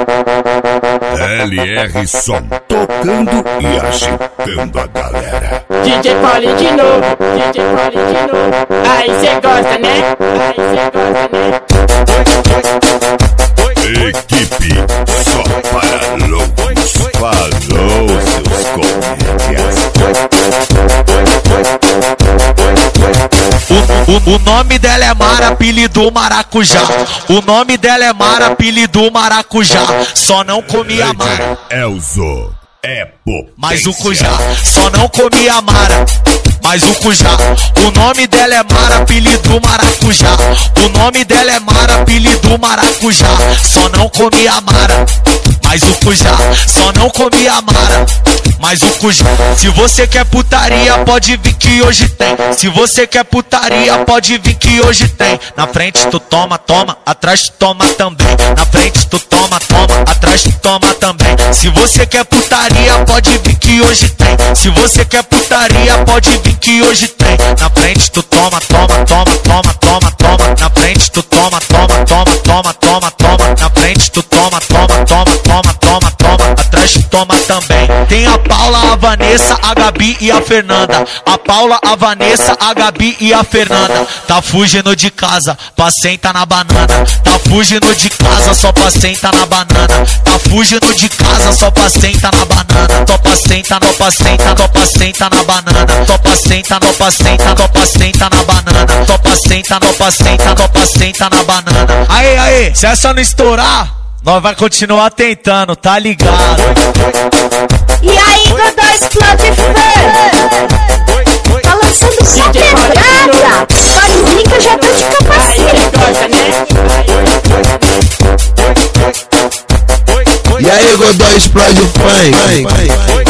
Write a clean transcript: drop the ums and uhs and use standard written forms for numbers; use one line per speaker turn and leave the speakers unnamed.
LR Som, tocando e agitando a galera.
DJ Paulinho de novo, DJ Paulinho de novo. Aí cê gosta, né? Aí cê gosta, né?
Equipe só para loucos. Falou, seus comédias.
O nome dela é Mara, apelido Maracujá. O nome dela é Mara, apelido Maracujá. Só não comia Mara.
Elzo é potência.
Mas o Cujá só não comia Mara. Mas o Cujá, o nome dela é Mara, apelido Maracujá. O nome dela é Mara, apelido Maracujá. Só não comia Mara. Mas o Cujá só não comia Mara. Mas o Cujá, se você quer putaria, pode vir que hoje tem. Se você quer putaria, pode vir que hoje tem. Na frente tu toma, toma, atrás tu toma também. Na frente tu toma, toma, atrás tu toma também. Se você quer putaria, pode vir que hoje tem. Se você quer putaria, pode vir que hoje tem. Na frente tu toma, toma, toma, toma, toma, toma. Na frente tu toma, toma, toma, toma, toma, toma. Na frente tu toma, toma, toma, toma, toma, toma. Atrás tu toma também. Tem a Paula, a Vanessa, a Gabi e a Fernanda. A Paula, a Vanessa, a Gabi e a Fernanda. Tá fugindo de casa, pra sentar na banana. Tá fugindo de casa, só pra sentar na banana. Tá fugindo de casa, só pra sentar na banana. Topa senta, topa senta, topa senta na banana. Topa senta, topa senta, topa senta na banana. Topa senta, topa senta, topa senta na banana. Aê, aê, se essa não estourar, nós vai continuar tentando, tá ligado?
E aí, Godó Explode Fã, tá lançando sua pegada. Pode vir que eu já tô de capacete.
E aí, Godó Explode Fã.